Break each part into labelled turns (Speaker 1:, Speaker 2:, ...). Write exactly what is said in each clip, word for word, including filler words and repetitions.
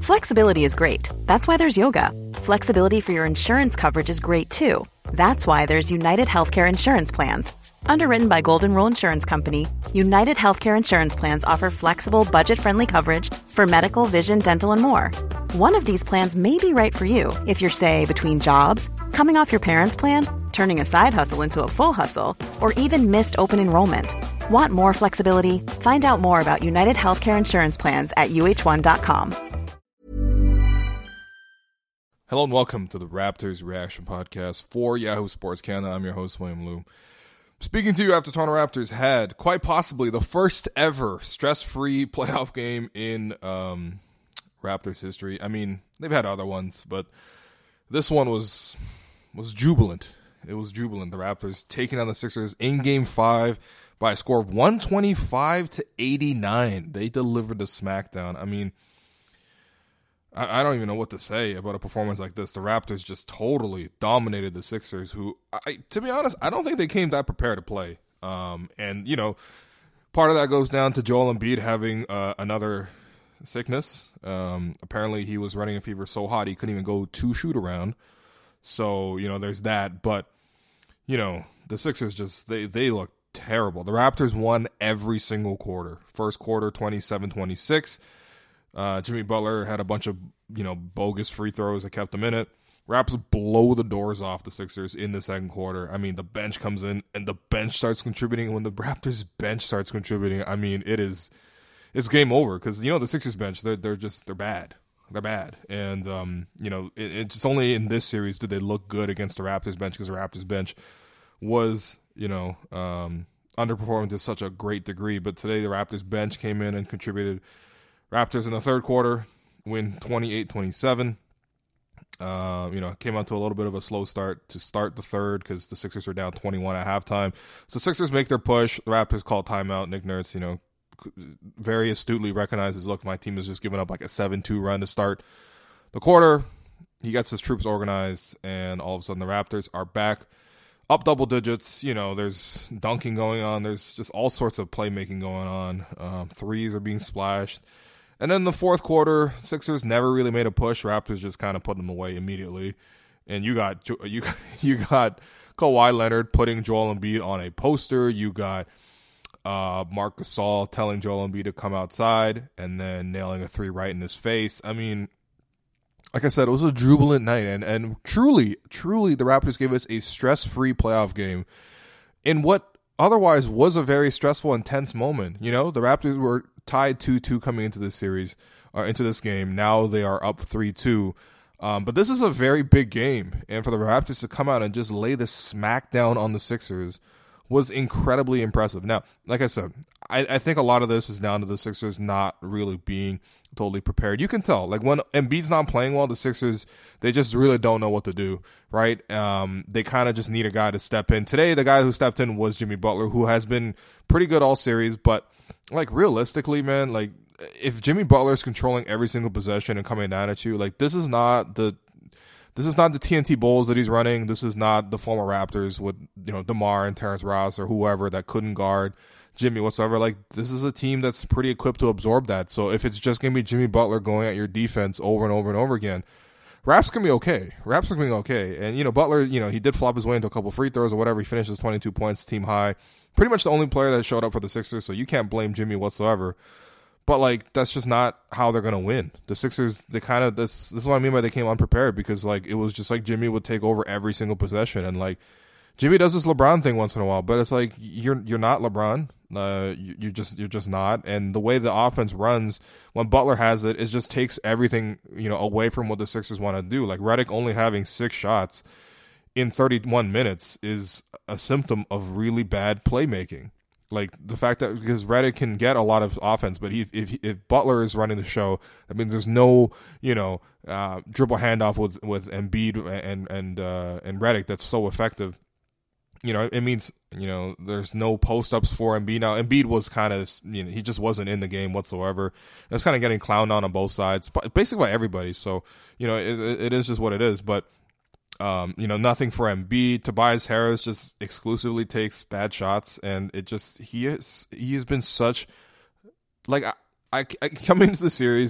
Speaker 1: Flexibility is great. That's why there's yoga. Flexibility for your insurance coverage is great too. That's why there's United Healthcare Insurance Plans. Underwritten by Golden Rule Insurance Company, United Healthcare Insurance Plans offer flexible, budget-friendly coverage for medical, vision, dental, and more. One of these plans may be right for you if you're, say, between jobs, coming off your parents' plan, turning a side hustle into a full hustle, or even missed open enrollment. Want more flexibility? Find out more about United Healthcare Insurance Plans at U H one dot com.
Speaker 2: Hello and welcome to the Raptors Reaction Podcast for Yahoo Sports Canada. I'm your host, William Liu. Speaking to you after Toronto Raptors had quite possibly the first ever stress-free playoff game in um, Raptors history. I mean, they've had other ones, but this one was was jubilant. It was jubilant. The Raptors taking on the Sixers in Game Five by a score of one twenty-five to eighty-nine. They delivered the smackdown. I mean, I, I don't even know what to say about a performance like this. The Raptors just totally dominated the Sixers, who, I, to be honest, I don't think they came that prepared to play. Um, and, you know, part of that goes down to Joel Embiid having uh, another sickness. Um, apparently, he was running a fever so hot he couldn't even go to shoot around. So, you know, there's that. But, you know, the Sixers just, they, they look terrible. The Raptors won every single quarter. First quarter, twenty-seven twenty-six. Uh, Jimmy Butler had a bunch of, you know, bogus free throws that kept him in it. Raptors blow the doors off the Sixers in the second quarter. I mean, the bench comes in and the bench starts contributing. When the Raptors bench starts contributing, I mean, it is, it's game over because, you know, the Sixers bench, they're, they're just, they're bad. They're bad. And, um, you know, it, it's only in this series did they look good against the Raptors bench because the Raptors bench was, you know, um, underperforming to such a great degree. But today the Raptors bench came in and contributed. Raptors in the third quarter win twenty-eight twenty-seven. Uh, you know, came out to a little bit of a slow start to start the third because the Sixers were down twenty-one at halftime. So Sixers make their push. The Raptors call timeout. Nick Nurse, you know, very astutely recognizes, look, my team has just given up like a seven two run to start the quarter. He gets his troops organized, and all of a sudden the Raptors are back up double digits. You know, there's dunking going on. There's just all sorts of playmaking going on. Um, threes are being splashed. And then the fourth quarter, Sixers never really made a push. Raptors just kind of put them away immediately. And you got you you got Kawhi Leonard putting Joel Embiid on a poster. You got uh, Marc Gasol telling Joel Embiid to come outside and then nailing a three right in his face. I mean, like I said, it was a jubilant night. And, and truly, truly, the Raptors gave us a stress-free playoff game in what otherwise was a very stressful, intense moment. You know, the Raptors were tied two two coming into this series, or into this game. Now they are up three two. Um, but this is a very big game. And for the Raptors to come out and just lay the smackdown on the Sixers was incredibly impressive. Now, like I said, I, I think a lot of this is down to the Sixers not really being totally prepared. You can tell, like when Embiid's not playing well, the Sixers, they just really don't know what to do, right? Um, they kind of just need a guy to step in. Today, the guy who stepped in was Jimmy Butler, who has been pretty good all series, but like realistically, man, like if Jimmy Butler is controlling every single possession and coming down at you, like this is not the this is not the T N T Bulls that he's running. This is not the former Raptors with, you know, DeMar and Terrence Ross or whoever that couldn't guard Jimmy whatsoever. Like this is a team that's pretty equipped to absorb that. So if it's just gonna be Jimmy Butler going at your defense over and over and over again, Raps can be okay. Raps can be okay. And, you know, Butler, you know, he did flop his way into a couple free throws or whatever. He finishes twenty-two points, team high. Pretty much the only player that showed up for the Sixers, so you can't blame Jimmy whatsoever. But, like, that's just not how they're going to win. The Sixers, they kind of, this, this is what I mean by they came unprepared because, like, it was just like Jimmy would take over every single possession. And, like, Jimmy does this LeBron thing once in a while, but it's like, you're you're not LeBron. Uh, you, you're just you're just not. And the way the offense runs when Butler has it, it just takes everything, you know, away from what the Sixers want to do. Like, Redick only having six shots in thirty-one minutes is a symptom of really bad playmaking. Like the fact that because Redick can get a lot of offense, but he, if if Butler is running the show, I mean, there's no, you know, uh, dribble handoff with with Embiid and and uh, and Redick that's so effective. You know, it means, you know, there's no post ups for Embiid now. Embiid was kind of, you know, he just wasn't in the game whatsoever. It was kind of getting clowned on on both sides, basically by everybody. So, you know, it, it is just what it is. But Um, you know, nothing for Embiid. Tobias Harris just exclusively takes bad shots, and it just he is he has been such like I, I, I coming into the series,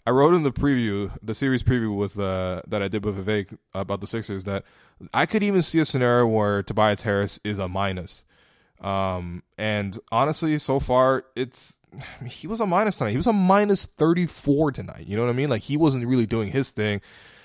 Speaker 2: I wrote in the preview, the series preview with uh, that I did with Vivek about the Sixers, that I could even see a scenario where Tobias Harris is a minus. Um, and honestly, so far, it's I mean, he was a minus tonight. He was a minus thirty-four tonight. You know what I mean? Like, he wasn't really doing his thing.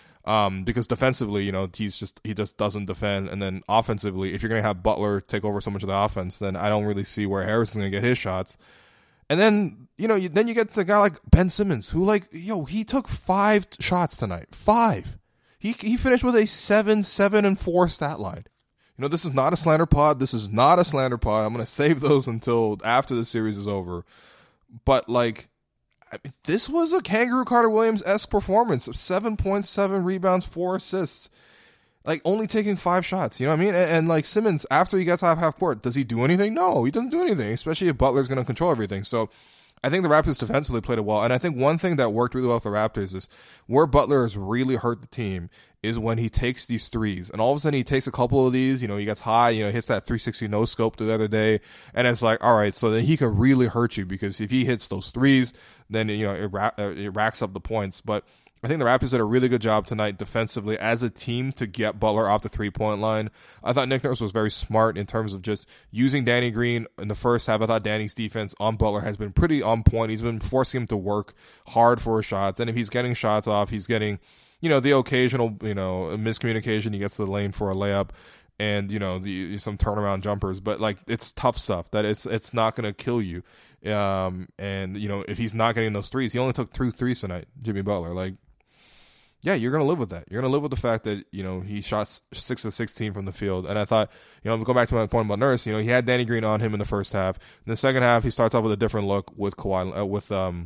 Speaker 2: Um, because defensively, you know, he's just he just doesn't defend, and then offensively, if you're gonna have Butler take over so much of the offense, then I don't really see where Harris is gonna get his shots. And then you know, you, then you get the guy like Ben Simmons, who like yo, he took five shots tonight, five. He he finished with a seven, seven, and four stat line. You know, this is not a slander pod. This is not a slander pod. I'm gonna save those until after the series is over. But like. I mean, this was a Kangaroo Carter Williams-esque performance of seven point seven rebounds, four assists. Like, only taking five shots, you know what I mean? And, and like, Simmons, after he gets off half court, does he do anything? No, he doesn't do anything, especially if Butler's going to control everything. So, I think the Raptors defensively played it well. And I think one thing that worked really well with the Raptors is where Butler has really hurt the team is when he takes these threes. And all of a sudden he takes a couple of these, you know, he gets high, you know, hits that three sixty no scope the other day. And it's like, all right, so then he can really hurt you because if he hits those threes, then, you know, it, ra- it racks up the points. But I think the Raptors did a really good job tonight defensively as a team to get Butler off the three-point line. I thought Nick Nurse was very smart in terms of just using Danny Green in the first half. I thought Danny's defense on Butler has been pretty on point. He's been forcing him to work hard for his shots. And if he's getting shots off, he's getting, you know, the occasional, you know, miscommunication. He gets to the lane for a layup and, you know, the some turnaround jumpers. But, like, it's tough stuff that it's, it's not going to kill you. Um, and, you know, if he's not getting those threes, he only took two threes tonight, Jimmy Butler. Like, yeah, you're going to live with that. You're going to live with the fact that, you know, he shot six of sixteen from the field. And I thought, you know, go back to my point about Nurse, you know, he had Danny Green on him in the first half. In the second half, he starts off with a different look with Kawhi, uh, with, um,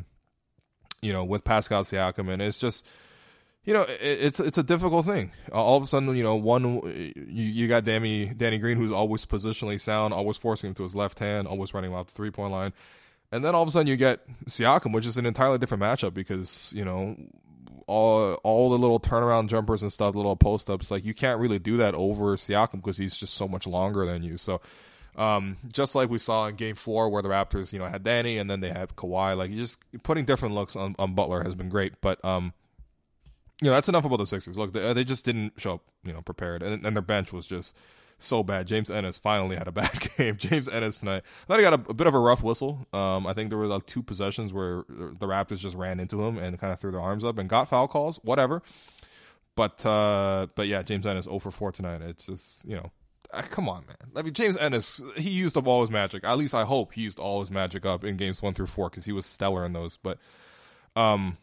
Speaker 2: you know, with Pascal Siakam. And it's just, you know, it, it's it's a difficult thing. Uh, all of a sudden, you know, one, you, you got Danny, Danny Green, who's always positionally sound, always forcing him to his left hand, always running him out the three-point line. And then all of a sudden you get Siakam, which is an entirely different matchup because, you know, all all the little turnaround jumpers and stuff, little post-ups, like you can't really do that over Siakam because he's just so much longer than you. So um, just like we saw in game four where the Raptors, you know, had Danny and then they had Kawhi, like you just putting different looks on, on Butler has been great. But, um, you know, that's enough about the Sixers. Look, they, they just didn't show up, you know, prepared. And, and their bench was just so bad. James Ennis finally had a bad game. James Ennis tonight. I thought he got a, a bit of a rough whistle. Um, I think there were like two possessions where the Raptors just ran into him and kind of threw their arms up and got foul calls, whatever. But, uh, but yeah, James Ennis zero for four tonight. It's just, you know, uh, come on, man. I mean, James Ennis, he used up all his magic. At least I hope he used all his magic up in games one through four because he was stellar in those. But um,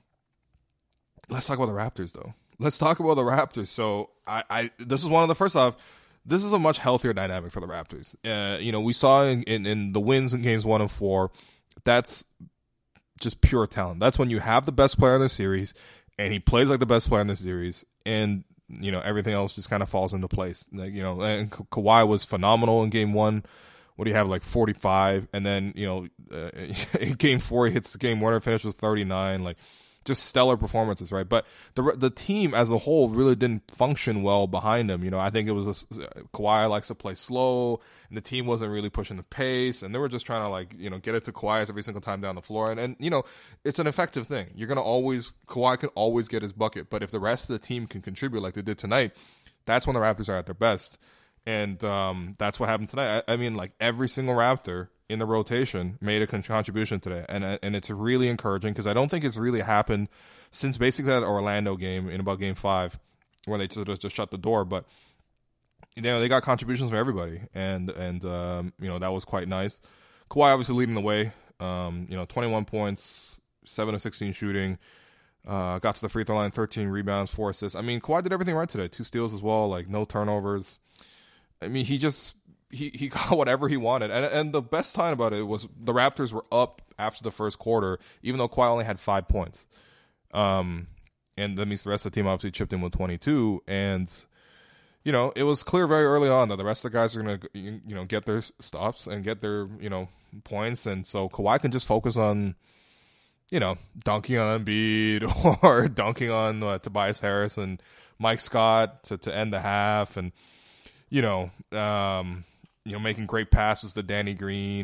Speaker 2: let's talk about the Raptors, though. Let's talk about the Raptors. So I, I this is one of the first off. This is a much healthier dynamic for the Raptors. Uh, you know, we saw in, in, in the wins in games one and four, that's just pure talent. That's when you have the best player in the series, and he plays like the best player in the series, and, you know, everything else just kind of falls into place. Like, you know, and Ka- Kawhi was phenomenal in game one. What do you have, like forty-five? And then, you know, uh, in game four, he hits the game winner, finish with thirty-nine. Like, just stellar performances, right? But the the team as a whole really didn't function well behind him. You know, I think it was a, Kawhi likes to play slow, and the team wasn't really pushing the pace, and they were just trying to, like, you know, get it to Kawhi every single time down the floor. And, and you know, it's an effective thing. You're going to always, Kawhi can always get his bucket, but if the rest of the team can contribute like they did tonight, that's when the Raptors are at their best. And um, that's what happened tonight. I, I mean, like, every single Raptor in the rotation made a con- contribution today, and and it's really encouraging because I don't think it's really happened since basically that Orlando game in about game five where they just, just shut the door. But, you know, they got contributions from everybody, and and um, you know, that was quite nice. Kawhi obviously leading the way. Um, you know, twenty-one points, seven of sixteen shooting. Uh, got to the free throw line, thirteen rebounds, four assists. I mean, Kawhi did everything right today. Two steals as well, like no turnovers. I mean, he just he, he got whatever he wanted. And and the best time about it was the Raptors were up after the first quarter, even though Kawhi only had five points. Um, and that means the rest of the team obviously chipped in with twenty-two. And, you know, it was clear very early on that the rest of the guys are going to, you know, get their stops and get their, you know, points. And so Kawhi can just focus on, you know, dunking on Embiid or dunking on uh, Tobias Harris and Mike Scott to, to end the half. And, you know, um, you know, making great passes to Danny Green,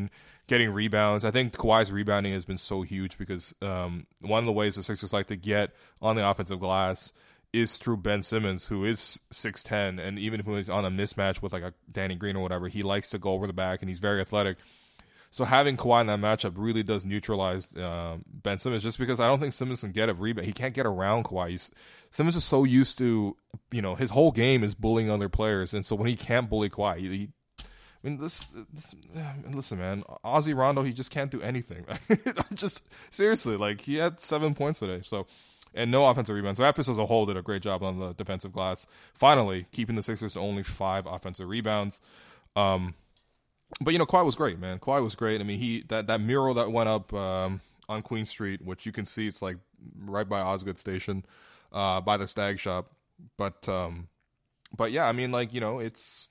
Speaker 2: getting rebounds. I think Kawhi's rebounding has been so huge because um, one of the ways the Sixers like to get on the offensive glass is through Ben Simmons, who is six ten, and even if he's on a mismatch with like a Danny Green or whatever, he likes to go over the back, and he's very athletic. So having Kawhi in that matchup really does neutralize uh, Ben Simmons, just because I don't think Simmons can get a rebound. He can't get around Kawhi. He's, Simmons is so used to, you know, his whole game is bullying other players, and so when he can't bully Kawhi, he, he I mean, this, this, listen, man, Ozzy Rondo, he just can't do anything. Just seriously, like, he had seven points today, so, and no offensive rebounds. So Raptors as a whole did a great job on the defensive glass, finally keeping the Sixers to only five offensive rebounds. Um, but, you know, Kawhi was great, man. Kawhi was great. I mean, he that, that mural that went up um, on Queen Street, which you can see, it's like right by Osgood Station, uh, by the Stag Shop. But, um, but yeah, I mean, like, you know, it's,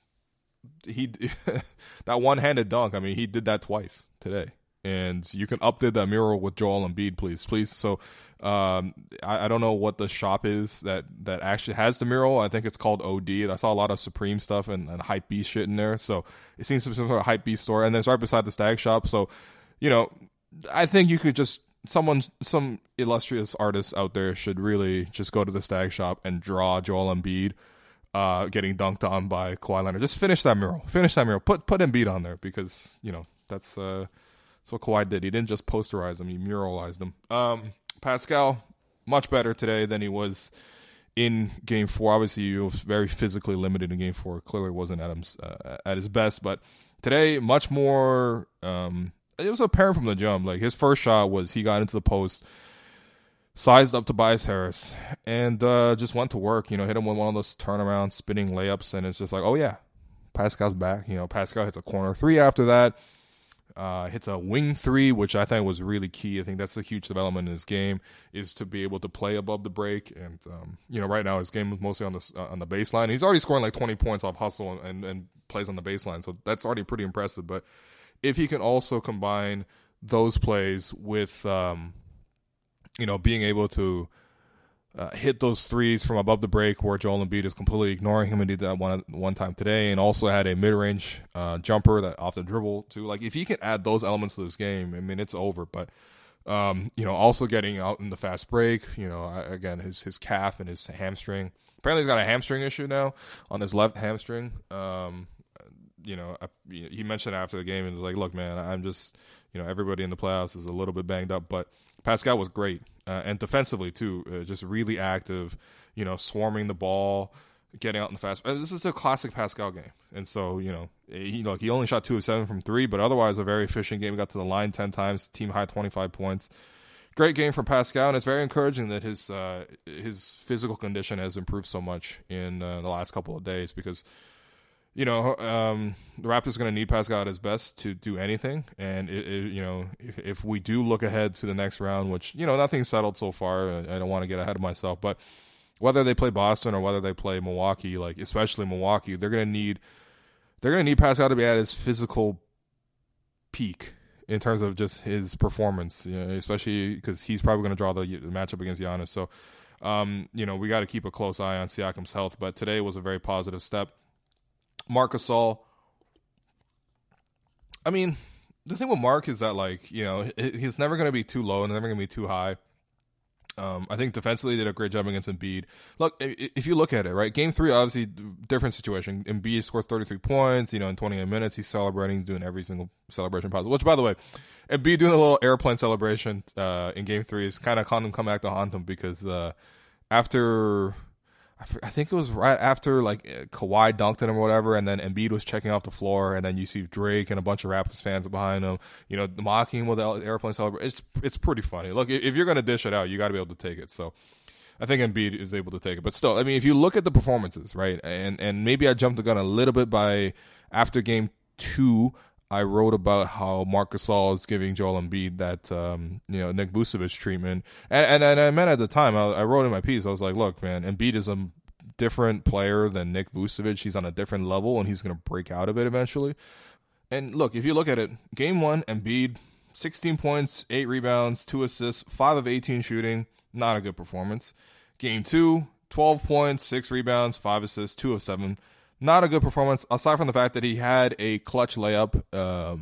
Speaker 2: he that one-handed dunk, I mean, he did that twice today, and you can update that mural with Joel Embiid, please, please. So um, I, I don't know what the shop is that, that actually has the mural. I think it's called O D. I saw a lot of Supreme stuff and, and Hype Beast shit in there, so it seems to be some sort of Hype Beast store, and then it's right beside the Stag Shop. So, you know, I think you could just someone, some illustrious artists out there should really just go to the Stag Shop and draw Joel Embiid Uh, getting dunked on by Kawhi Leonard. Just finish that mural. Finish that mural. Put put Embiid on there because, you know, that's uh, that's what Kawhi did. He didn't just posterize him. He muralized him. Um, Pascal, much better today than he was in Game four. Obviously, he was very physically limited in Game four. Clearly wasn't at, his, uh, at his best. But today, much more, um, it was apparent from the jump. Like, his first shot was he got into the post, sized up Tobias Harris, and uh, just went to work. You know, hit him with one of those turnaround spinning layups, and it's just like, oh yeah, Pascal's back. You know, Pascal hits a corner three after that, uh, hits a wing three, which I think was really key. I think that's a huge development in his game, is to be able to play above the break. And um, you know, right now his game is mostly on the uh, on the baseline. He's already scoring like twenty points off hustle and, and, and plays on the baseline, so that's already pretty impressive. But if he can also combine those plays with um, you know, being able to uh, hit those threes from above the break where Joel Embiid is completely ignoring him, and did that one one time today, and also had a mid-range uh, jumper that off the dribble too. Like, if he can add those elements to this game, I mean, it's over. But um, you know, also getting out in the fast break, you know, again, his his calf and his hamstring. Apparently, he's got a hamstring issue now on his left hamstring. Um, you know, I, he mentioned after the game and was like, "Look, man, I'm just." You know, everybody in the playoffs is a little bit banged up, but Pascal was great. Uh, and defensively, too, uh, just really active, you know, swarming the ball, getting out in the fast. Uh, this is a classic Pascal game. And so, you know, he, look, he only shot two of seven from three, but otherwise a very efficient game. He got to the line ten times, team high twenty-five points. Great game from Pascal, and it's very encouraging that his uh, his physical condition has improved so much in uh, the last couple of days because, you know, um, the Raptors are going to need Pascal at his best to do anything. And, it, it, you know, if, if we do look ahead to the next round, which, you know, nothing's settled so far. I don't want to get ahead of myself. But whether they play Boston or whether they play Milwaukee, like especially Milwaukee, they're going to need they're going to need Pascal to be at his physical peak in terms of just his performance, you know, especially because he's probably going to draw the, the matchup against Giannis. So, um, you know, we got to keep a close eye on Siakam's health. But today was a very positive step. Marc Gasol, I mean, the thing with Mark is that, like, you know, he's never going to be too low and never going to be too high. Um, I think defensively he did a great job against Embiid. Look, if you look at it, right, game three, obviously, different situation. Embiid scores thirty-three points, you know, in twenty-eight minutes. He's celebrating. He's doing every single celebration possible, which, by the way, Embiid doing a little airplane celebration uh, in game three is kind of come back to haunt him because uh, after... I think it was right after, like, Kawhi dunked him or whatever, and then Embiid was checking off the floor, and then you see Drake and a bunch of Raptors fans behind him, you know, mocking him with the airplane celebration. It's it's pretty funny. Look, if you're going to dish it out, you got to be able to take it. So I think Embiid is able to take it. But still, I mean, if you look at the performances, right, and, and maybe I jumped the gun a little bit by after game two, I wrote about how Marc Gasol is giving Joel Embiid that, um, you know, Nick Vucevic treatment. And, and, and I meant at the time, I, I wrote in my piece, I was like, look, man, Embiid is a different player than Nick Vucevic. He's on a different level, and he's going to break out of it eventually. And look, if you look at it, game one, Embiid, sixteen points, eight rebounds, two assists, five of eighteen shooting. Not a good performance. Game two, twelve points, six rebounds, five assists, two of seven. Not a good performance, aside from the fact that he had a clutch layup um,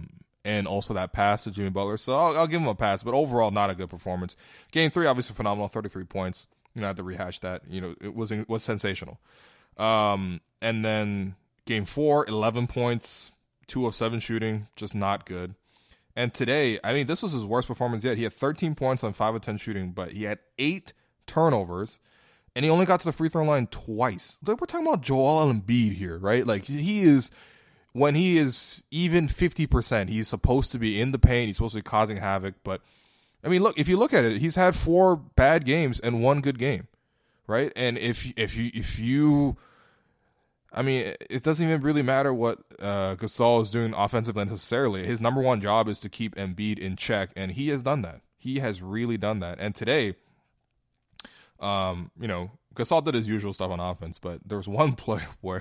Speaker 2: and also that pass to Jimmy Butler. So I'll, I'll give him a pass, but overall, not a good performance. Game three, obviously phenomenal, thirty-three points. You know, I have to rehash that. You know, it was it was sensational. Um, and then game four, eleven points, two of seven shooting, just not good. And today, I mean, this was his worst performance yet. He had thirteen points on five of ten shooting, but he had eight turnovers, and he only got to the free throw line twice. Like, we're talking about Joel Embiid here, right? Like, he is, when he is even fifty percent, he's supposed to be in the paint. He's supposed to be causing havoc. But, I mean, look, if you look at it, he's had four bad games and one good game, right? And if if you if you I mean, it doesn't even really matter what uh, Gasol is doing offensively necessarily. His number one job is to keep Embiid in check, and he has done that. He has really done that. And today, um, you know, Gasol did his usual stuff on offense, but there was one play where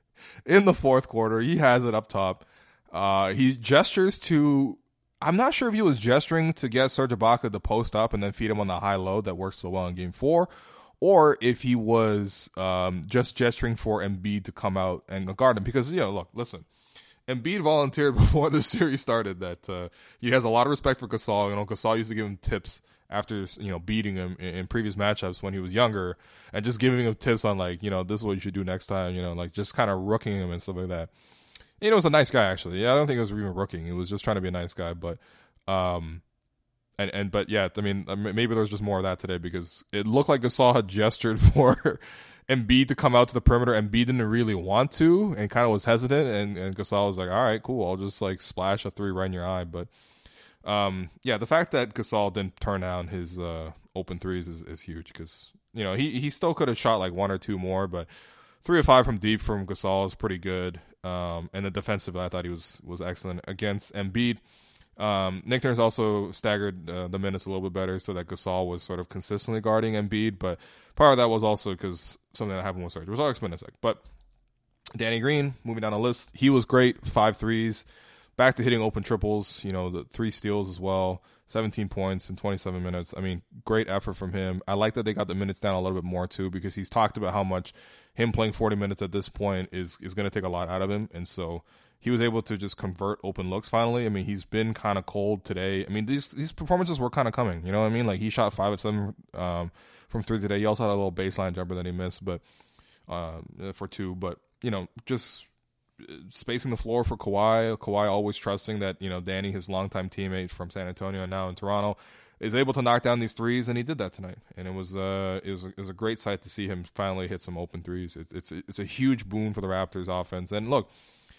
Speaker 2: in the fourth quarter, he has it up top. Uh, he gestures to, I'm not sure if he was gesturing to get Serge Ibaka to post up and then feed him on the high low that works so well in game four, or if he was um, just gesturing for Embiid to come out and guard him. Because, you know, look, listen, Embiid volunteered before the series started that uh, he has a lot of respect for Gasol. You know, Gasol used to give him tips after, you know, beating him in, in previous matchups when he was younger, and just giving him tips on, like, you know, this is what you should do next time, you know, like just kind of rooking him and stuff like that. You know, it was a nice guy, actually. Yeah, I don't think it was even rooking. He was just trying to be a nice guy. But, um, and, and but yeah, I mean, maybe there was just more of that today, because it looked like Gasol had gestured for Embiid to come out to the perimeter. Embiid didn't really want to and kind of was hesitant. And, and Gasol was like, all right, cool. I'll just like splash a three right in your eye. But, um, yeah, the fact that Gasol didn't turn down his uh, open threes is, is huge, because, you know, he, he still could have shot like one or two more, but three or five from deep from Gasol is pretty good. Um, and the defensive, I thought he was was excellent against Embiid. Um, Nick Nurse also staggered uh, the minutes a little bit better, so that Gasol was sort of consistently guarding Embiid. But part of that was also because something that happened with Serge, which I'll explain in a sec. But Danny Green, moving down the list, he was great. Five threes, back to hitting open triples. You know, the three steals as well. seventeen points in twenty-seven minutes. I mean, great effort from him. I like that they got the minutes down a little bit more too, because he's talked about how much him playing forty minutes at this point is is going to take a lot out of him. And so he was able to just convert open looks finally. I mean, he's been kind of cold today. I mean, these these performances were kind of coming. You know what I mean? Like, he shot five of seven um, from three today. He also had a little baseline jumper that he missed, but um, for two. But, you know, just spacing the floor for Kawhi. Kawhi always trusting that, you know, Danny, his longtime teammate from San Antonio and now in Toronto, is able to knock down these threes, and he did that tonight. And it was uh it was a, it was a great sight to see him finally hit some open threes. It's it's it's a huge boon for the Raptors offense. And look,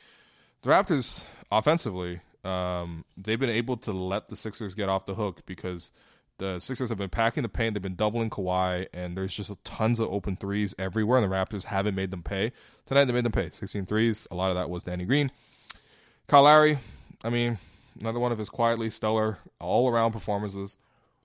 Speaker 2: the Raptors offensively, um, they've been able to let the Sixers get off the hook, because the Sixers have been packing the paint. They've been doubling Kawhi, and there's just tons of open threes everywhere, and the Raptors haven't made them pay. Tonight they made them pay. sixteen threes. A lot of that was Danny Green. Kyle Lowry, I mean, another one of his quietly stellar all-around performances.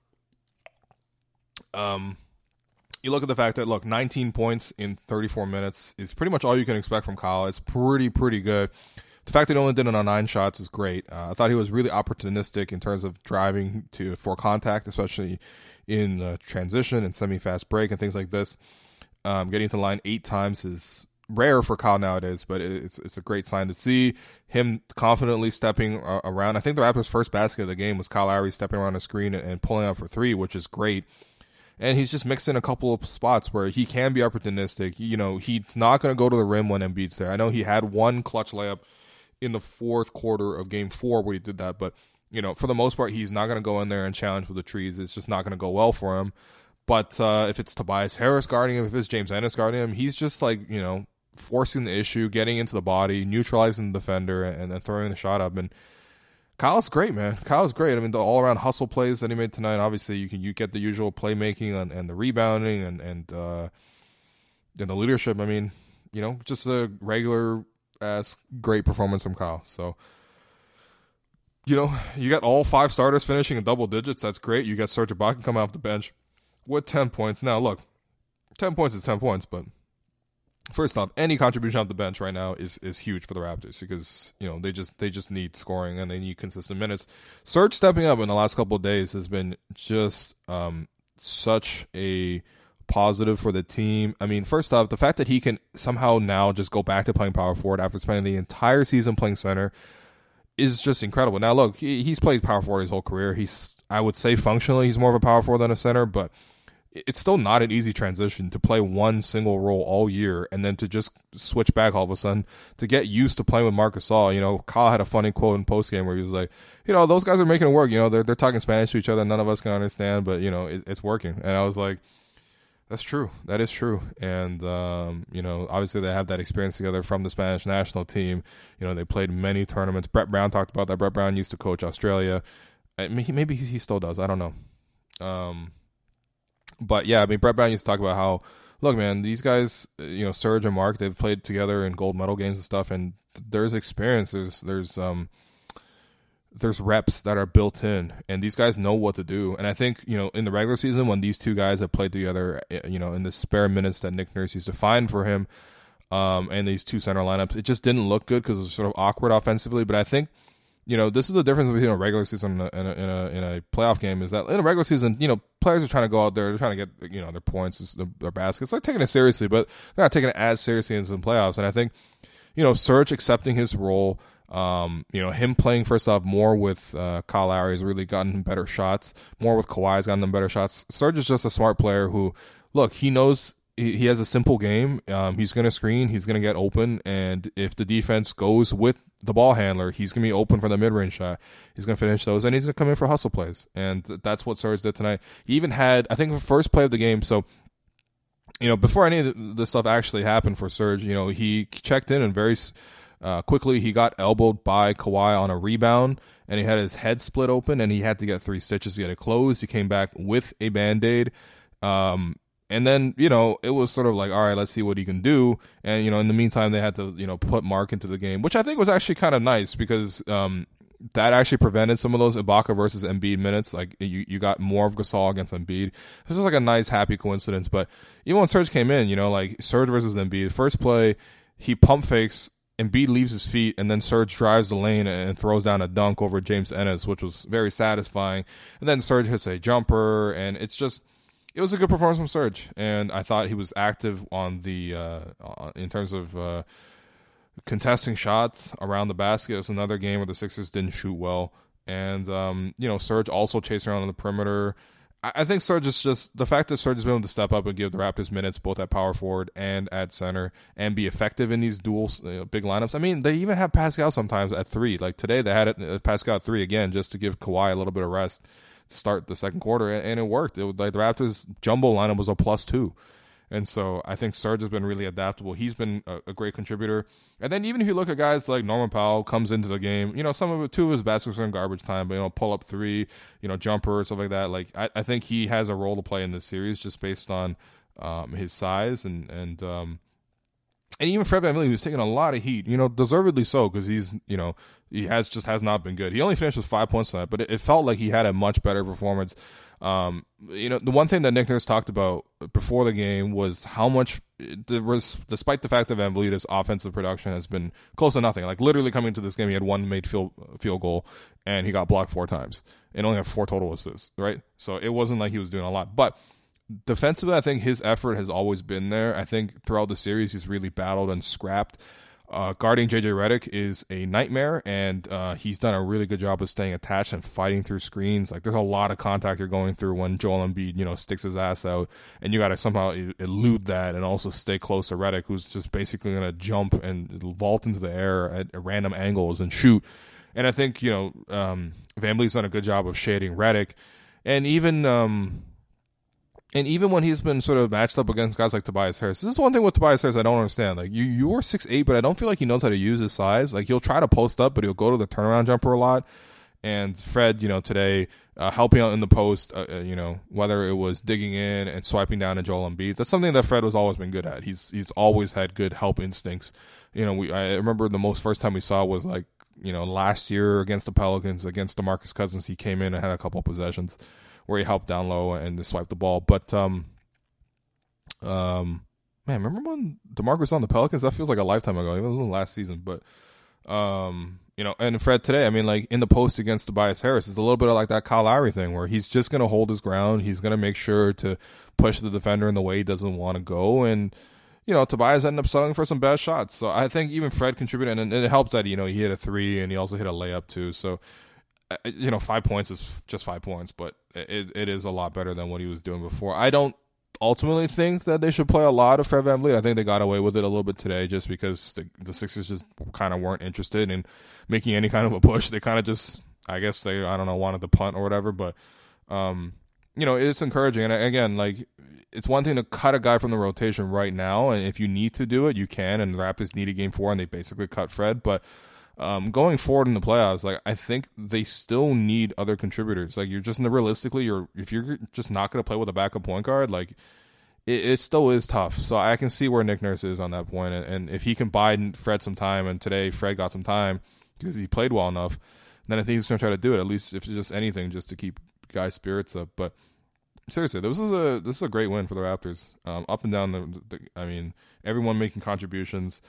Speaker 2: Um, you look at the fact that, look, nineteen points in thirty-four minutes is pretty much all you can expect from Kyle. It's pretty, pretty good. The fact that he only did it on nine shots is great. Uh, I thought he was really opportunistic in terms of driving to for contact, especially in uh, transition and semi-fast break and things like this. Um, getting to the line eight times is rare for Kyle nowadays, but it's it's a great sign to see him confidently stepping uh, around. I think the Raptors' first basket of the game was Kyle Lowry stepping around the screen and, and pulling out for three, which is great. And he's just mixed in a couple of spots where he can be opportunistic. You know, he's not going to go to the rim when Embiid's there. I know he had one clutch layup in the fourth quarter of game four where he did that, but, you know, for the most part, he's not going to go in there and challenge with the trees. It's just not going to go well for him. But uh, if it's Tobias Harris guarding him, if it's James Ennis guarding him, he's just like, you know, forcing the issue, getting into the body, neutralizing the defender, and then throwing the shot up. And Kyle's great, man. Kyle's great. I mean, the all-around hustle plays that he made tonight, obviously you can you get the usual playmaking and, and the rebounding and and, uh, and the leadership. I mean, you know, just a regular-ass great performance from Kyle. So, you know, you got all five starters finishing in double digits. That's great. You got Serge Ibaka coming off the bench with ten points. Now, look, ten points is ten points, but first off, any contribution off the bench right now is, is huge for the Raptors, because, you know, they just they just need scoring and they need consistent minutes. Serge stepping up in the last couple of days has been just um, such a positive for the team. I mean, first off, the fact that he can somehow now just go back to playing power forward after spending the entire season playing center, is just incredible. Now, look, he, he's played power forward his whole career. He's, I would say, functionally, he's more of a power forward than a center, but it's still not an easy transition to play one single role all year and then to just switch back all of a sudden to get used to playing with Marc Gasol. You know, Kyle had a funny quote in postgame where he was like, you know, those guys are making it work. You know, they're they're talking Spanish to each other. None of us can understand, but, you know, it, it's working. And I was like, that's true. That is true. And, um, you know, obviously they have that experience together from the Spanish national team. You know, they played many tournaments. Brett Brown talked about that. Brett Brown used to coach Australia. I mean, he, maybe he still does. I don't know. Um, but, yeah, I mean, Brett Brown used to talk about how, look, man, these guys, you know, Serge and Mark, they've played together in gold medal games and stuff, and there's experience. There's, there's, um, there's reps that are built in, and these guys know what to do. And I think, you know, in the regular season, when these two guys have played together, you know, in the spare minutes that Nick Nurse used to find for him, um, and these two center lineups, it just didn't look good because it was sort of awkward offensively. But I think, you know, this is the difference between a regular season and a, and a, in, a, in a playoff game, is that in a regular season, you know, players are trying to go out there, they're trying to get, you know, their points, their, their baskets. They're taking it seriously, but they're not taking it as seriously as in playoffs. And I think, you know, Serge accepting his role, Um, you know, him playing first off more with uh, Kyle Lowry has really gotten him better shots. More with Kawhi has gotten them better shots. Serge is just a smart player who, look, he knows he, he has a simple game. Um, he's going to screen, he's going to get open, and if the defense goes with the ball handler, he's going to be open for the mid-range shot. He's going to finish those, and he's going to come in for hustle plays. And th- that's what Serge did tonight. He even had, I think, the first play of the game, so you know, before any of this stuff actually happened for Serge, you know, he checked in and very Uh, quickly, he got elbowed by Kawhi on a rebound, and he had his head split open, and he had to get three stitches to get it closed. He came back with a Band-Aid. Um, and then, you know, it was sort of like, all right, let's see what he can do. And, you know, in the meantime, they had to, you know, put Mark into the game, which I think was actually kind of nice because um, that actually prevented some of those Ibaka versus Embiid minutes. Like, you, you got more of Gasol against Embiid. This is like a nice, happy coincidence. But even when Serge came in, you know, like Serge versus Embiid, first play, he pump fakes, Embiid leaves his feet, and then Serge drives the lane and throws down a dunk over James Ennis, which was very satisfying. And then Serge hits a jumper, and it's just, it was a good performance from Serge. And I thought he was active on the, uh, in terms of uh, contesting shots around the basket. It was another game where the Sixers didn't shoot well. And, um, you know, Serge also chased around on the perimeter. I think Serge is just, the fact that Serge has been able to step up and give the Raptors minutes both at power forward and at center and be effective in these dual uh, big lineups. I mean, they even have Pascal sometimes at three. Like today, they had it, uh, Pascal at three again just to give Kawhi a little bit of rest to start the second quarter, and, and it worked. It was like the Raptors' jumbo lineup was a plus two. And so I think Serge has been really adaptable. He's been a, a great contributor. And then even if you look at guys like Norman Powell comes into the game, you know, some of it, two of his baskets are in garbage time, but, you know, pull up three, you know, jumper, stuff like that. Like, I, I think he has a role to play in this series just based on um, his size and, and, um, and even Fred VanVleet, who's taking a lot of heat, you know, deservedly so, because he's, you know, he has just has not been good. He only finished with five points tonight, but it, it felt like he had a much better performance. Um, you know, the one thing that Nick Nurse talked about before the game was how much there was, despite the fact that VanVleet's offensive production has been close to nothing. Like literally coming into this game, he had one made field field goal, and he got blocked four times, and only had four total assists. Right, so it wasn't like he was doing a lot, but defensively, I think his effort has always been there. I think throughout the series, he's really battled and scrapped. Uh, guarding J J Redick is a nightmare, and uh, he's done a really good job of staying attached and fighting through screens. Like, there's a lot of contact you're going through when Joel Embiid, you know, sticks his ass out, and you got to somehow elude that and also stay close to Redick, who's just basically going to jump and vault into the air at random angles and shoot. And I think, you know, um, VanVleet's done a good job of shading Redick, and even um, And even when he's been sort of matched up against guys like Tobias Harris, this is one thing with Tobias Harris I don't understand. Like, you, you are six eight, but I don't feel like he knows how to use his size. Like, he'll try to post up, but he'll go to the turnaround jumper a lot. And Fred, you know, today, uh, helping out in the post, uh, you know, whether it was digging in and swiping down to Joel Embiid, that's something that Fred has always been good at. He's he's always had good help instincts. You know, we I remember the most first time we saw was like, you know, last year against the Pelicans, against DeMarcus Cousins. He came in and had a couple of possessions where he helped down low and swiped the ball. But, um, um, man, remember when DeMarcus was on the Pelicans? That feels like a lifetime ago. It wasn't last season. But, um, you know, and Fred today, I mean, like, in the post against Tobias Harris, it's a little bit of like that Kyle Lowry thing where he's just going to hold his ground. He's going to make sure to push the defender in the way he doesn't want to go. And, you know, Tobias ended up settling for some bad shots. So I think even Fred contributed, and it helped that, you know, he hit a three and he also hit a layup too. So, you know, five points is just five points, but it it is a lot better than what he was doing before. I don't ultimately think that they should play a lot of Fred VanVleet. I think they got away with it a little bit today just because the, the Sixers just kind of weren't interested in making any kind of a push. They kind of just, I guess they, I don't know, wanted to punt or whatever, but, um, you know, it's encouraging. And again, like, it's one thing to cut a guy from the rotation right now, and if you need to do it, you can, and the Raptors need a game four, and they basically cut Fred, but um, going forward in the playoffs, like, I think they still need other contributors. Like, you're just, realistically, you're if you're just not going to play with a backup point guard, like, it, it still is tough. So I can see where Nick Nurse is on that point, and, and if he can buy Fred some time, and today Fred got some time because he played well enough, then I think he's going to try to do it, at least if it's just anything, just to keep guys' spirits up. But seriously, this is a this is a great win for the Raptors. Um, up and down the, the, I mean, everyone making contributions.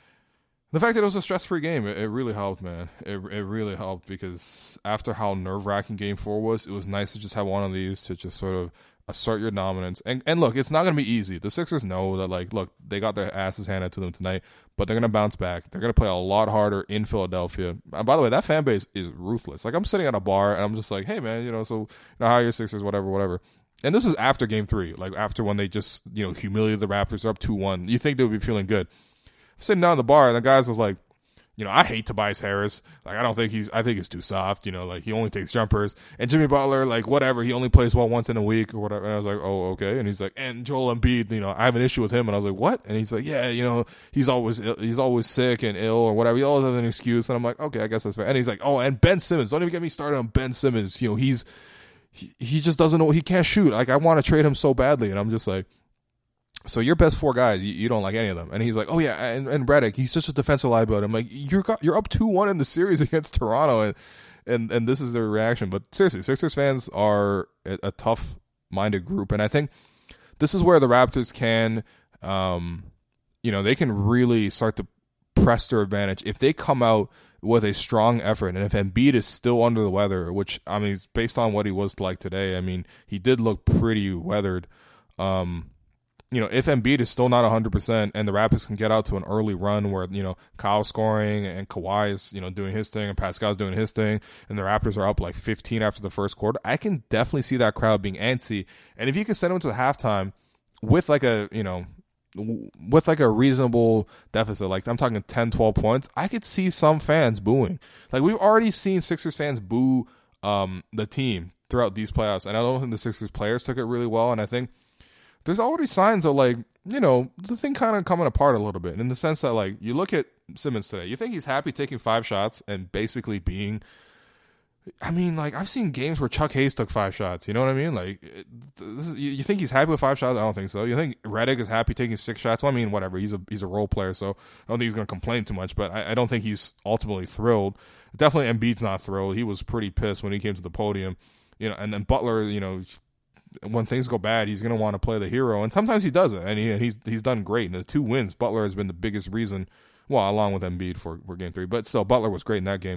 Speaker 2: The fact that it was a stress-free game, it, it really helped, man. It it really helped because after how nerve-wracking Game Four was, it was nice to just have one of these to just sort of assert your dominance. And and look, it's not going to be easy. The Sixers know that, like, look, they got their asses handed to them tonight, but they're going to bounce back. They're going to play a lot harder in Philadelphia. And by the way, that fan base is ruthless. Like, I'm sitting at a bar and I'm just like, hey, man, you know, so you know, how are your Sixers, whatever, whatever. And this was after Game Three, like after when they just, you know, humiliated the Raptors. They're up two one. You think they would be feeling good? I'm sitting down at the bar, and the guys was like, you know, I hate Tobias Harris. Like, I don't think he's, I think he's too soft. You know, like, he only takes jumpers. And Jimmy Butler, like, whatever, he only plays well once in a week or whatever. And I was like, oh, okay. And he's like, and Joel Embiid, you know, I have an issue with him. And I was like, what? And he's like, yeah, you know, he's always he's always sick and ill or whatever. He always has an excuse. And I'm like, okay, I guess that's fair. And he's like, oh, and Ben Simmons. Don't even get me started on Ben Simmons. You know, he's he, he just doesn't know, he can't shoot. Like, I want to trade him so badly. And I'm just like, so your best four guys, you, you don't like any of them. And he's like, oh, yeah, and, and Redick, he's just a defensive liability. I'm like, you're you're up two one in the series against Toronto, and, and, and this is their reaction. But seriously, Sixers fans are a, a tough-minded group, and I think this is where the Raptors can, um, you know, they can really start to press their advantage. If they come out with a strong effort, and if Embiid is still under the weather, which, I mean, based on what he was like today, I mean, he did look pretty weathered, um, you know, if Embiid is still not one hundred percent and the Raptors can get out to an early run where, you know, Kyle's scoring and Kawhi is, you know, doing his thing and Pascal's doing his thing and the Raptors are up like fifteen after the first quarter, I can definitely see that crowd being antsy. And if you can send them to the halftime with like a, you know, with like a reasonable deficit, like I'm talking ten, twelve points, I could see some fans booing. Like, we've already seen Sixers fans boo um, the team throughout these playoffs. And I don't think the Sixers players took it really well. And I think there's already signs of, like, you know, the thing kind of coming apart a little bit in the sense that, like, you look at Simmons today, you think he's happy taking five shots and basically being, I mean, like, I've seen games where Chuck Hayes took five shots, you know what I mean? Like, this is, you think he's happy with five shots? I don't think so. You think Redick is happy taking six shots? Well, I mean, whatever. He's a he's a role player, so I don't think he's going to complain too much, but I, I don't think he's ultimately thrilled. Definitely Embiid's not thrilled. He was pretty pissed when he came to the podium, you know, and then Butler, you know, when things go bad, he's going to want to play the hero, and sometimes he does it, and he, he's he's done great. And the two wins, Butler has been the biggest reason, well, along with Embiid for, for Game Three, but still, Butler was great in that game.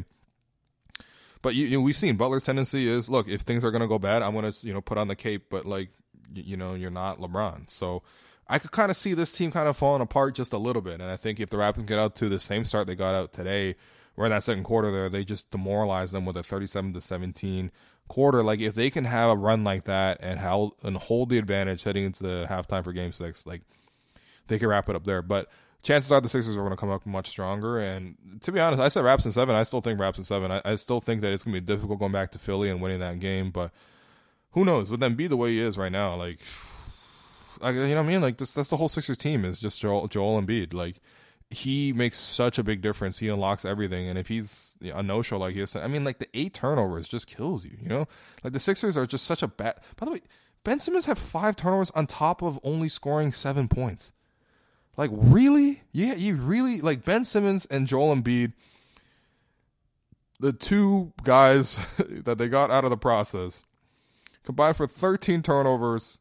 Speaker 2: But you, you know, we've seen Butler's tendency is, look, if things are going to go bad, I'm going to, you know, put on the cape, but, like, you, you know, you're not LeBron. So I could kind of see this team kind of falling apart just a little bit, and I think if the Raptors get out to the same start they got out today, where in that second quarter there, they just demoralized them with a thirty-seven to seventeen quarter. Like, if they can have a run like that and hold, and hold the advantage heading into the halftime for Game Six, like, they can wrap it up there. But chances are the Sixers are going to come up much stronger. And to be honest, I said Raps in seven. I still think Raps in seven. I, I still think that it's going to be difficult going back to Philly and winning that game. But who knows? With Embiid the way he is right now, like, like you know what I mean? Like, this, that's the whole Sixers team is just Joel, Joel Embiid. Like, he makes such a big difference. He unlocks everything. And if he's a no-show like he is, I mean, like, the eight turnovers just kills you, you know? Like, the Sixers are just such a bad... By the way, Ben Simmons had five turnovers on top of only scoring seven points. Like, really? Yeah, you really... Like, Ben Simmons and Joel Embiid, the two guys that they got out of the process, combined for thirteen turnovers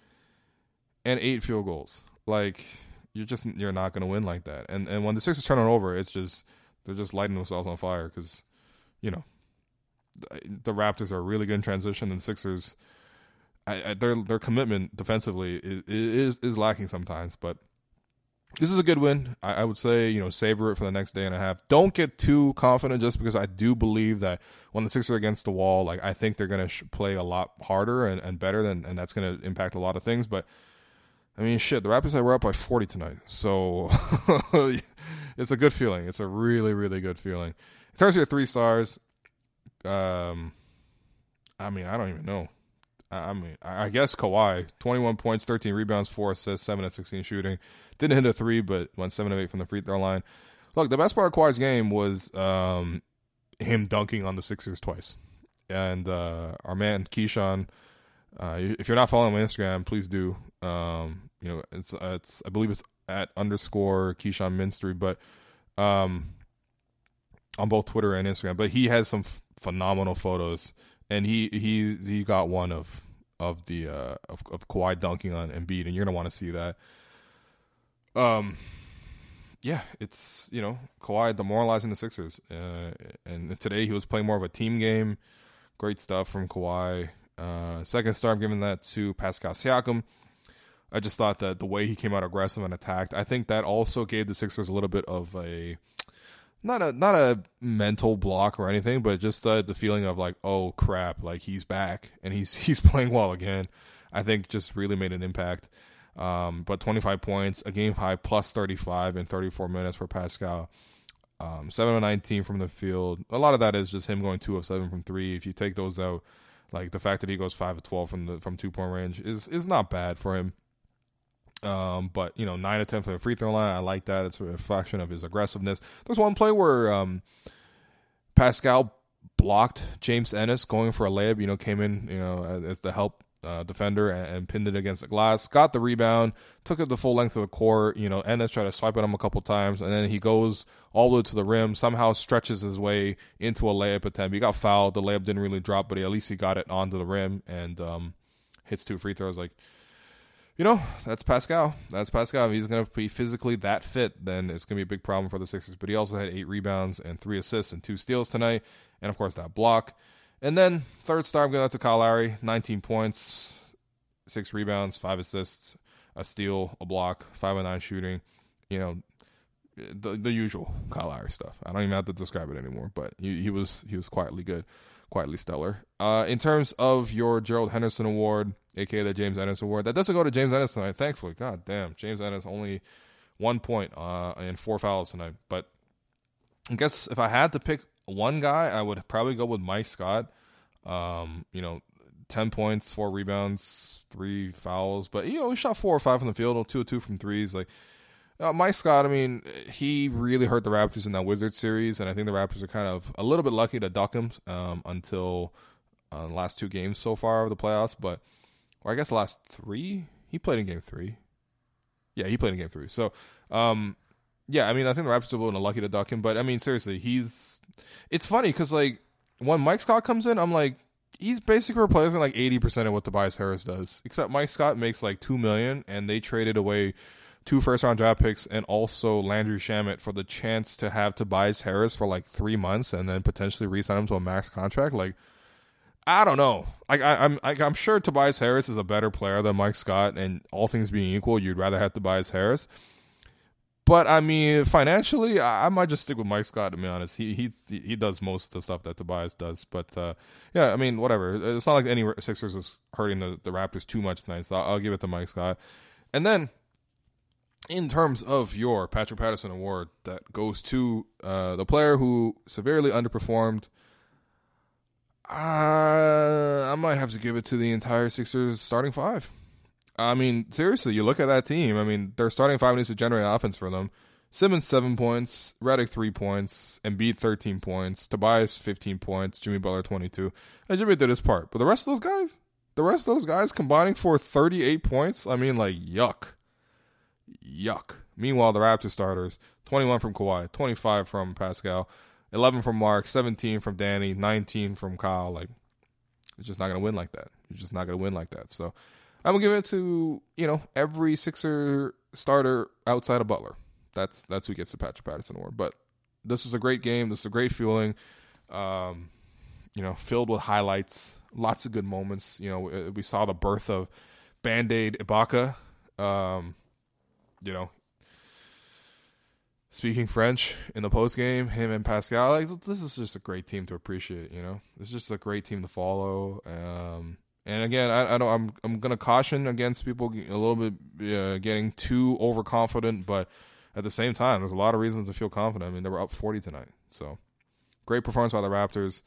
Speaker 2: and eight field goals. Like... You're just you're not going to win like that, and and when the Sixers turn it over, it's just they're just lighting themselves on fire because, you know, the, the Raptors are really good in transition, and Sixers, I, I, their their commitment defensively is, is is lacking sometimes. But this is a good win. I, I would say, you know, savor it for the next day and a half. Don't get too confident just because I do believe that when the Sixers are against the wall, like I think they're going to sh- play a lot harder and, and better, than, and that's going to impact a lot of things. But, I mean, shit, the Raptors were up by forty tonight. So it's a good feeling. It's a really, really good feeling. In terms of your three stars, um, I mean, I don't even know. I mean, I guess Kawhi, twenty-one points, thirteen rebounds, four assists, seven of sixteen shooting. Didn't hit a three, but went seven of eight from the free throw line. Look, the best part of Kawhi's game was um, him dunking on the Sixers twice. And uh, our man, Keyshawn, uh, if you're not following him on Instagram, please do. Um, you know, it's it's I believe it's at underscore Keyshawn Minstry, but um, on both Twitter and Instagram. But he has some f- phenomenal photos. And he he he got one of of the uh, of of Kawhi dunking on Embiid, and you're gonna want to see that. Um, yeah, it's you know Kawhi demoralizing the Sixers, uh, and today he was playing more of a team game. Great stuff from Kawhi. Uh, second star, I'm giving that to Pascal Siakam. I just thought that the way he came out aggressive and attacked, I think that also gave the Sixers a little bit of a. Not a not a mental block or anything, but just uh, the feeling of like, oh crap, like he's back and he's he's playing well again. I think just really made an impact. Um, but twenty-five points, a game high plus thirty-five in thirty-four minutes for Pascal. Um, seven of nineteen from the field. A lot of that is just him going two of seven from three. If you take those out, like the fact that he goes five of twelve from the from two point range is is not bad for him. Um, but you know, nine to ten for the free throw line. I like that. It's a reflection of his aggressiveness. There's one play where um, Pascal blocked James Ennis going for a layup. You know, came in, you know, as the help uh, defender and, and pinned it against the glass. Got the rebound, took it the full length of the court. You know, Ennis tried to swipe at him a couple times, and then he goes all the way to the rim. Somehow stretches his way into a layup attempt. He got fouled. The layup didn't really drop, but he, at least he got it onto the rim and um, hits two free throws. Like. You know, that's Pascal. That's Pascal. If he's going to be physically that fit, then it's going to be a big problem for the Sixers. But he also had eight rebounds and three assists and two steals tonight. And, of course, that block. And then, third star, I'm going to Kyle Lowry. nineteen points, six rebounds, five assists, a steal, a block, five of nine shooting. You know, the the usual Kyle Lowry stuff. I don't even have to describe it anymore. But he, he was he was quietly good. Quietly stellar. Uh, in terms of your Gerald Henderson Award, a k a the James Ennis Award, that doesn't go to James Ennis tonight, thankfully. God damn, James Ennis only one point uh, and four fouls tonight. But I guess if I had to pick one guy, I would probably go with Mike Scott. Um, you know, ten points, four rebounds, three fouls. But, you know, he shot four or five from the field, two or two from threes. Like, Uh, Mike Scott, I mean, he really hurt the Raptors in that Wizards series, and I think the Raptors are kind of a little bit lucky to duck him um, until uh, the last two games so far of the playoffs. But, or I guess the last three, he played in game three. Yeah, he played in game three. So, um, yeah, I mean, I think the Raptors are a little lucky to duck him. But, I mean, seriously, he's – it's funny because, like, when Mike Scott comes in, I'm like, he's basically replacing like eighty percent of what Tobias Harris does, except Mike Scott makes like two million dollars, and they traded away – two first-round draft picks, and also Landry Shamet for the chance to have Tobias Harris for like three months and then potentially re-sign him to a max contract. Like, I don't know. Like, I, I'm I, I'm sure Tobias Harris is a better player than Mike Scott, and all things being equal, you'd rather have Tobias Harris. But, I mean, financially, I, I might just stick with Mike Scott, to be honest. He he he does most of the stuff that Tobias does. But, uh, yeah, I mean, whatever. It's not like any Sixers was hurting the, the Raptors too much tonight, so I'll, I'll give it to Mike Scott. And then, in terms of your Patrick Patterson Award, that goes to uh, the player who severely underperformed, uh, I might have to give it to the entire Sixers starting five. I mean, seriously, you look at that team. I mean, their starting five needs to generate offense for them. Simmons, seven points. Redick, three points. Embiid, thirteen points. Tobias, fifteen points. Jimmy Butler, twenty-two. And Jimmy did his part. But the rest of those guys, the rest of those guys combining for thirty-eight points, I mean, like, yuck. Yuck. Meanwhile, the Raptors starters, twenty-one from Kawhi, twenty-five from Pascal, eleven from Mark, seventeen from Danny, nineteen from Kyle. Like, it's just not going to win like that. You're just not going to win like that. So I'm going to give it to, you know, every Sixer starter outside of Butler. That's that's who gets the Patrick Patterson Award. But this is a great game. This is a great feeling. Um, you know, filled with highlights, lots of good moments. You know, we saw the birth of Band-Aid Ibaka. Um You know, speaking French in the post game. Him and Pascal, like, this is just a great team to appreciate. You know, it's just a great team to follow. Um, and again, I, I don't. I'm I'm gonna caution against people a little bit uh, getting too overconfident, but at the same time, there's a lot of reasons to feel confident. I mean, they were up forty tonight, so great performance by the Raptors.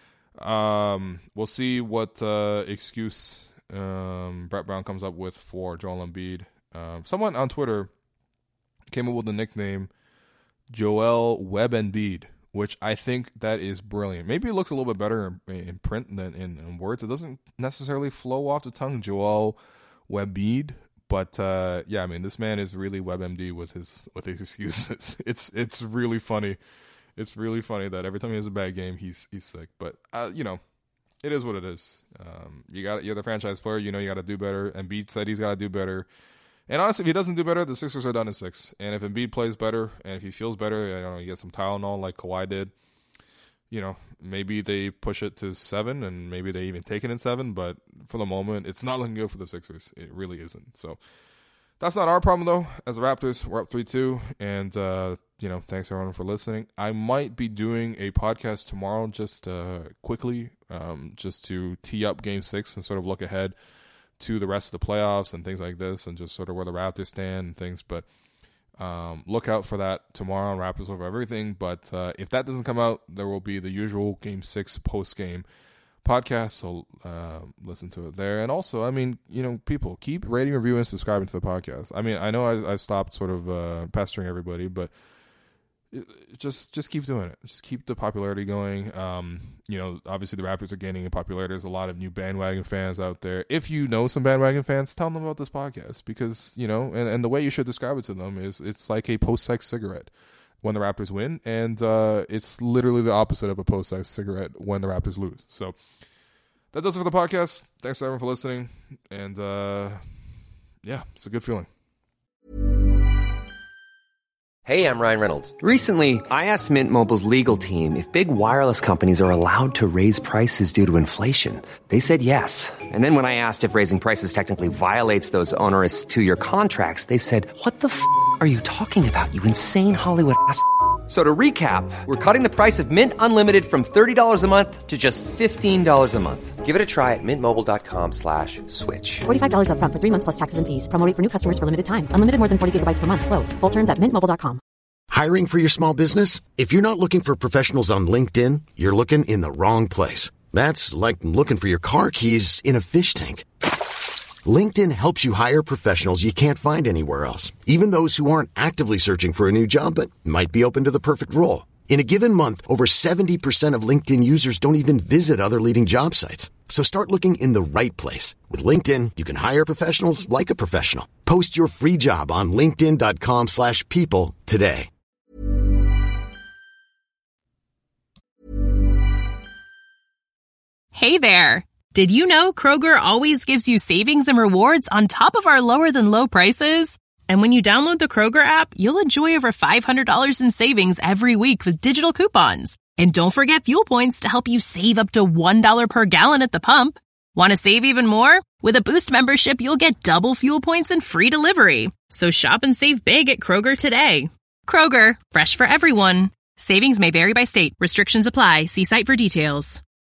Speaker 2: Um, we'll see what uh, excuse um, Brett Brown comes up with for Joel Embiid. Um, someone on Twitter came up with the nickname Joel Web Embiid, which I think that is brilliant. Maybe it looks a little bit better in, in print than in, in words. It doesn't necessarily flow off the tongue, Joel Wembeed, but uh, yeah, I mean, this man is really WebMD with his with his excuses. It's it's really funny. It's really funny that every time he has a bad game, he's he's sick. But uh, you know, it is what it is. Um, you got you're the franchise player. You know you got to do better. Embiid said he's got to do better. And honestly, if he doesn't do better, the Sixers are done in six. And if Embiid plays better, and if he feels better, you know, you get some Tylenol like Kawhi did, you know, maybe they push it to seven, and maybe they even take it in seven. But for the moment, it's not looking good for the Sixers. It really isn't. So that's not our problem, though. As the Raptors, we're up three two. And, uh, you know, thanks, everyone, for listening. I might be doing a podcast tomorrow just uh, quickly, um, just to tee up Game six and sort of look ahead to the rest of the playoffs and things like this, and just sort of where the Raptors stand and things. But um, look out for that tomorrow on Raptors Over Everything. But uh, if that doesn't come out, there will be the usual Game six post-game podcast, so uh, listen to it there. And also, I mean, you know, people, keep rating, reviewing, and subscribing to the podcast. I mean, I know I, I've stopped sort of uh, pestering everybody, but just just keep doing it. Just keep the popularity going. Um, you know, obviously the Raptors are gaining in popularity. There's a lot of new bandwagon fans out there. If you know some bandwagon fans, tell them about this podcast, because, you know, and, and the way you should describe it to them is it's like a post-sex cigarette when the Raptors win, and uh, it's literally the opposite of a post-sex cigarette when the Raptors lose. So that does it for the podcast. Thanks everyone for listening, and uh, yeah, it's a good feeling.
Speaker 3: Hey, I'm Ryan Reynolds. Recently, I asked Mint Mobile's legal team if big wireless companies are allowed to raise prices due to inflation. They said yes. And then when I asked if raising prices technically violates those onerous two-year contracts, they said, "What the f*** are you talking about, you insane Hollywood ass f- So to recap, we're cutting the price of Mint Unlimited from thirty dollars a month to just fifteen dollars a month. Give it a try at mintmobile.com slash switch.
Speaker 4: forty-five dollars up front for three months plus taxes and fees. Promo rate for new customers for limited time. Unlimited more than forty gigabytes per month. Slows full terms at mint mobile dot com.
Speaker 5: Hiring for your small business? If you're not looking for professionals on LinkedIn, you're looking in the wrong place. That's like looking for your car keys in a fish tank. LinkedIn helps you hire professionals you can't find anywhere else, even those who aren't actively searching for a new job but might be open to the perfect role. In a given month, over seventy percent of LinkedIn users don't even visit other leading job sites. So start looking in the right place. With LinkedIn, you can hire professionals like a professional. Post your free job on linkedin.com slash people today.
Speaker 6: Hey there. Did you know Kroger always gives you savings and rewards on top of our lower than low prices? And when you download the Kroger app, you'll enjoy over five hundred dollars in savings every week with digital coupons. And don't forget fuel points to help you save up to one dollar per gallon at the pump. Want to save even more? With a Boost membership, you'll get double fuel points and free delivery. So shop and save big at Kroger today. Kroger, fresh for everyone. Savings may vary by state. Restrictions apply. See site for details.